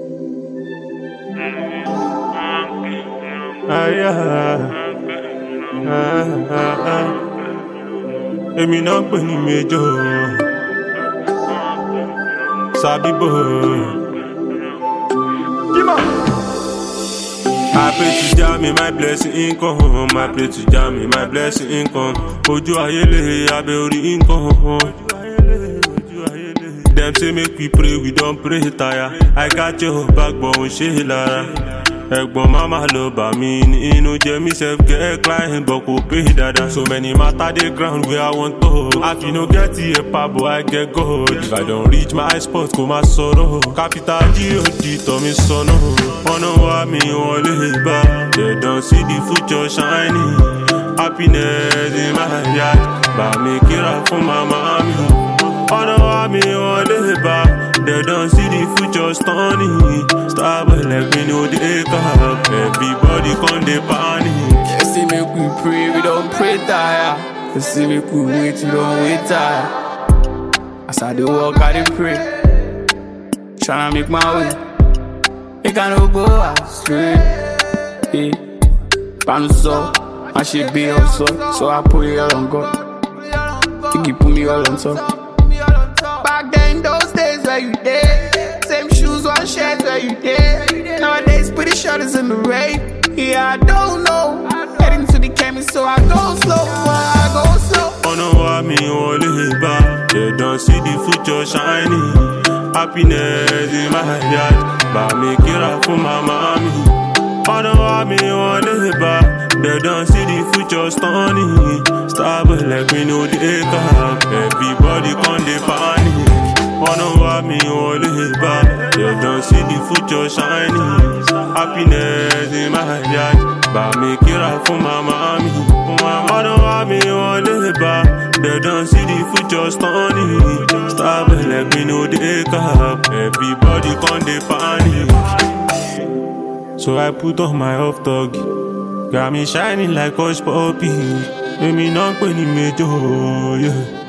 Èmi náà pè ní Major Sabi boy. I pray to Jah me my blessing income. I pray to Jah me my blessing income. Ojú ayé abẹ́ orí income. Them say make we pray, we don't pray tire. I got your backbone, ṣe lára. Ẹ̀gbọ́n mama ló bà mí nínú jẹ́ mi self get client but kò pay dada. So many matter dey ground where I want to. If you no get the boy I get gold. If I don't reach my spot kò má sọ̀rọ̀. Capital G.O.D. tọ́ mi sọnù. Ọ̀nà wa mi wọ́n lè bá. They don't see the future shining. Happiness in my yard. Bá mi kíra fún mama mi. Ọ̀nà wa mi wọ́n lè bá. They don't see the future stunning. Starboy like me know they cap. Everybody come dey panic. They say make we pray, we don't pray tire. They say make we wait, we don't wait tire. As I dey walk, I dey pray. Tryna make my way. Make I no go astray. Hey, bounce up, I should be also. So I put it all on God. He keep put me all on top. Back then, those days where you did. Same shoes, one shirt where you did. Nowadays, pretty shorties in the rain. Yeah, I don't know. Heading to the chemist, so I go slow. I go slow. Ọ̀nà wa mi wọ́n lè bá. They don't see the future shining. Happiness in my yard. Bá mi kíra fún mama mi. Ọ̀nà wa mi wọ́n lè bá. They don't see the future stunning. Starboy like me know they cap. Everybody come dey panic. Ọ̀nà wa mi wọ́n lè bá. They don't see the future shining. Happiness in my yard. Bá mi kíra fún mama mi. Ọ̀nà wa mi wọ́n lè bá. They don't see the future stunning. Starboy like me know they cap. Everybody come dey panic. So I put on my off dog. Got me shining like hush puppy. Èmi náà pè ní Major, yeah.